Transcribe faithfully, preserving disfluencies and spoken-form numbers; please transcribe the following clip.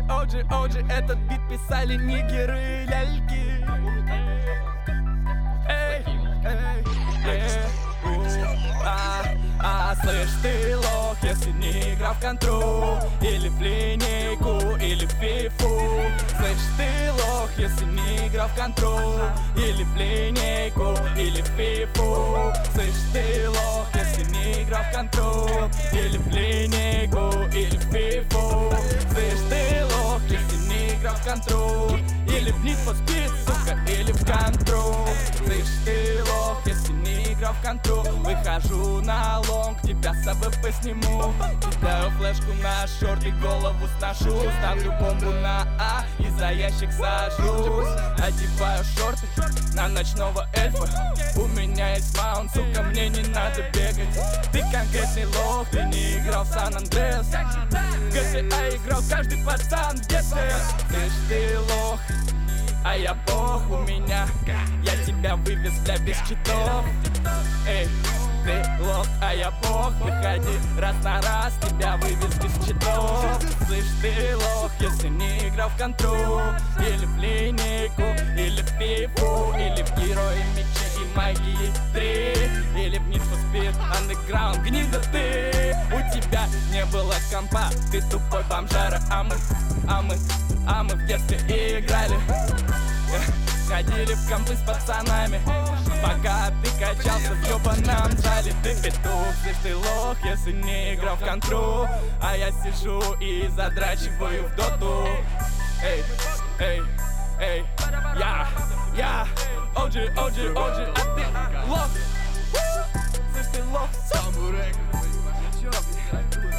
Оджи, Оджи, Оджи, этот бит писали нигеры, ляльки. Эй, эй, эй, у, а, а, слышь ты лох, если не играл в контру, или в линейку, или в фифу. Слышь ты лох, если не играл в контру, или в линейку, или в фифу. Слышь ты лох, если не играл в контру, или в линейку, или в фифу. Слышь ты лох, если не играл в контру, или в Need for Speed, сука, или в контру. Слышь ты лох, если не играл в контру. Выхожу на лонг, тебя с собой посниму. Кидаю флешку на шорты, голову сношу. Ставлю бомбу на А и за ящик сажусь. Одеваю шорты на ночного эльфа. У меня есть маунт, сука, мне не надо бегать. Ты конкретный лох, ты не играл в Сан-Андреас. В ГТА играл каждый пацан, где ты? Слышь ты лох, а я бог, у меня я тебя вывез для без читов. Эй, ты лох, а я бог, выходи раз на раз, тебя вывез без читов. Слышь ты лох, если не играл в контру, или в линейку, или в фифу, или в Герои Мечи и Магии три, или в Need for Speed Underground. Гнида ты, у тебя не было компа, ты тупой бомжара, а мы, а мы, а мы в детстве играли. Ходили в компы с пацанами, пока ты качался в ёбаном зале. Ты петух, слышь ты лох, если не играл в контру, а я сижу и задрачиваю в доту. Эй, эй, эй, я, я, Оджи, Оджи, Оджи, а ты лох. Слышь ты лох, Самурек,